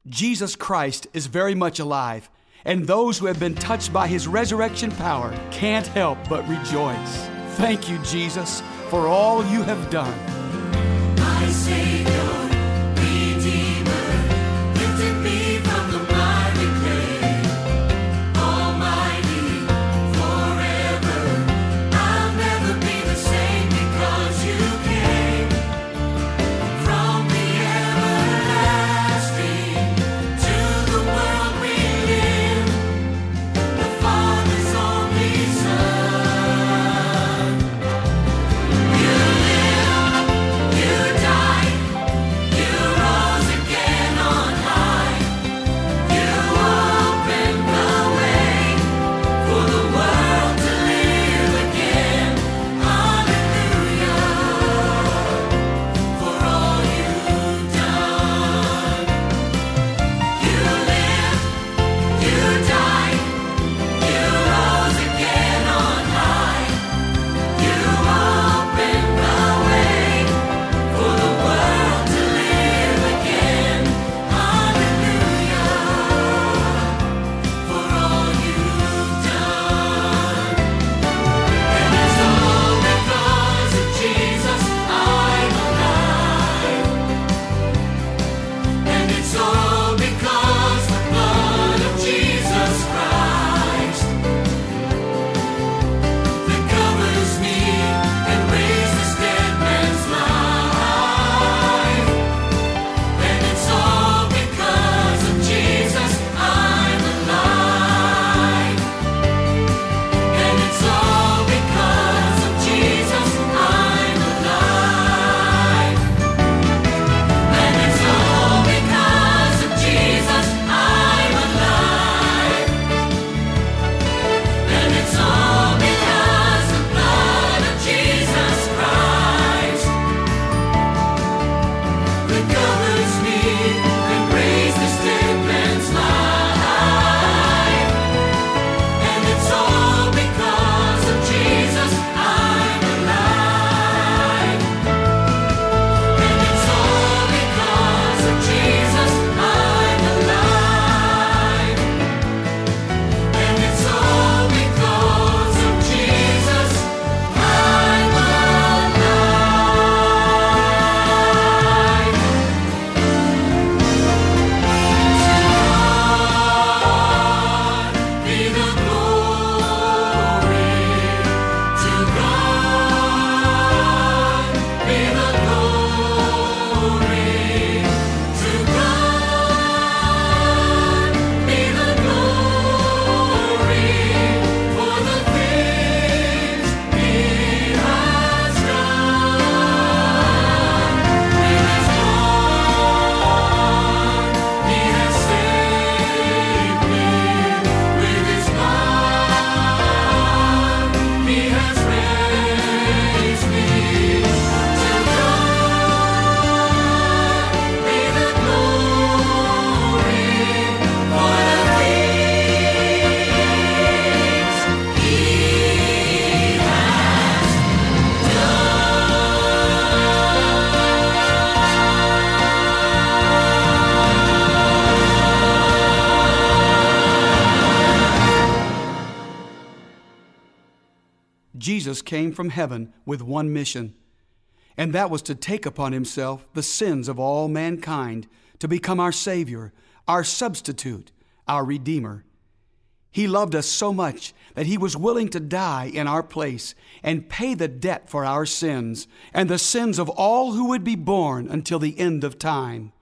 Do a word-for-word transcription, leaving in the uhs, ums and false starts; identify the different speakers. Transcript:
Speaker 1: Jesus Christ is very much alive, and those who have been touched by His resurrection power can't help but rejoice. Thank you, Jesus, for all you have done.
Speaker 2: My Savior, Redeemer, lifted me from the miry clay. Almighty, forever, I'll never be the same because you came from the everlasting to the world we live, the Father's only Son. You lived, you died, you rose again on high. You opened the way for the world to live again. Hallelujah, for all you've done. You lived, you died, you rose again on high. You opened the way for the world to live again. Hallelujah, for all you've done. And it's all because of Jesus I'm alive. And it's all because the blood of Jesus Christ that covers me and raised this dead man's life. And it's all because of Jesus I'm alive. And it's all because of Jesus I'm alive. And it's all because of Jesus I'm alive. And it's all because the blood of Jesus Christ that covers me and raised this dead man's life. And it's all because of Jesus I'm alive. And it's all because of Jesus I'm alive. And it's all because of Jesus I'm alive. To God be the glory. To God be the glory. To God be the glory for the things He has done. With His blood He has saved me. With His blood He has raised me. To God be the glory for the things He has
Speaker 1: Jesus came from heaven with one mission, and that was to take upon Himself the sins of all mankind, to become our Savior, our substitute, our Redeemer. He loved us so much that He was willing to die in our place and pay the debt for our sins and the sins of all who would be born until the end of time.